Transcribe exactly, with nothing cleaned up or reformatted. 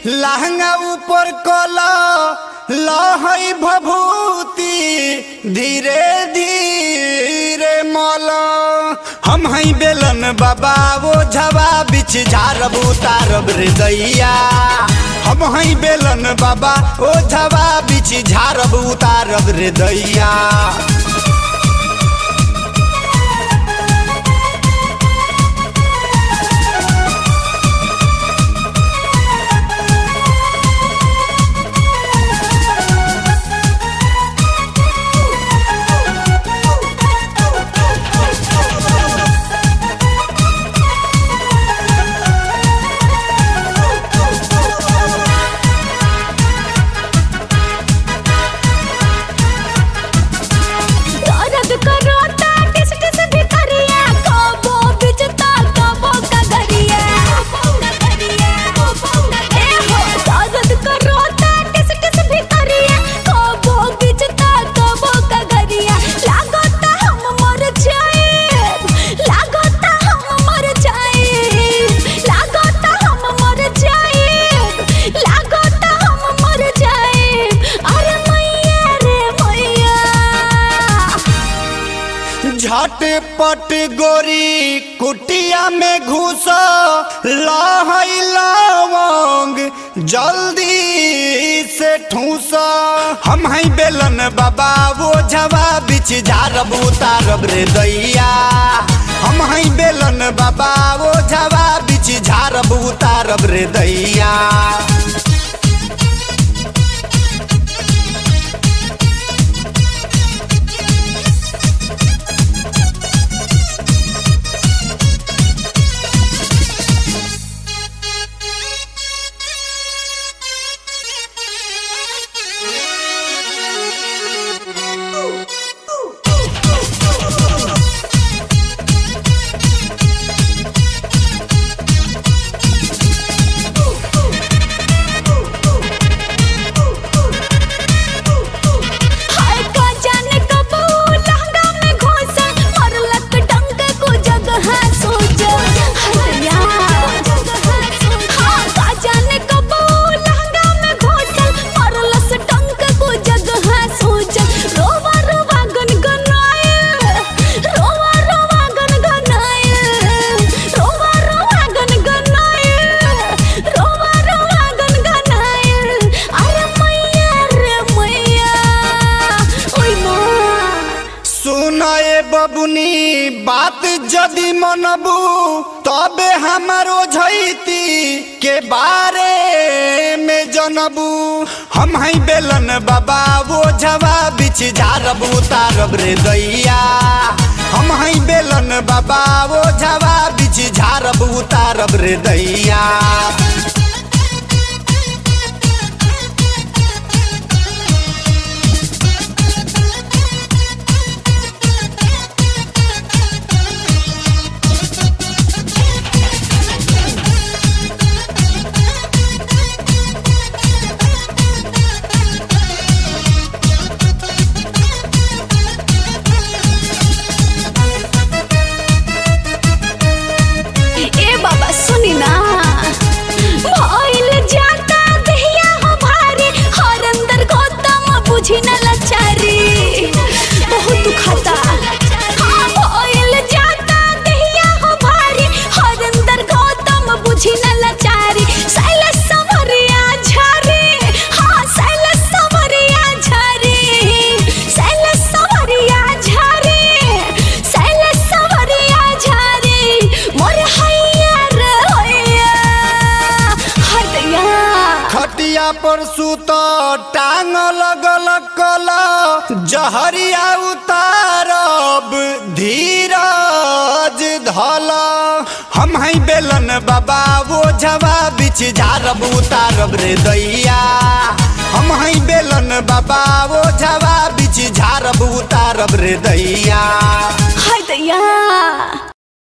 लहंगा ऊपर कला लहई भभूति धीरे धीरे मौला। हम हई बेलन बाबा वो झवा बिछ झारब उतारब रे दैया। हम हई बेलन बाबा ओ झवा बिछ झारब उतारब रे दैया। झटपट गोरी कुटिया में घुस लहई लवंग जल्दी से ठूस। हम हई बेलन बाबा वो झवा बिछ झारब उतारब रे दैया। हम हई बेलन बाबा वो झवा बिछ झारब उतारब रे दैया। बबुनी बात जदि मनबू तबे हमारो झैती के बारे में जनबू। हम हई बेलन बाबा वो झवा बिछ झारब उतारब रे दैया। हम हई बेलन बाबा वो झवा बिछ झारब उतारब रे दैया। पर सुत टांग लगल कला जहरिया उतारब धीरज धला। हम हई बेलन बाबा वो झवा बिछ झारब उतारब रे दैया। हम हई बेलन बाबा वो झवा बिछ झारब उतारब रे दैया। हाय दैया।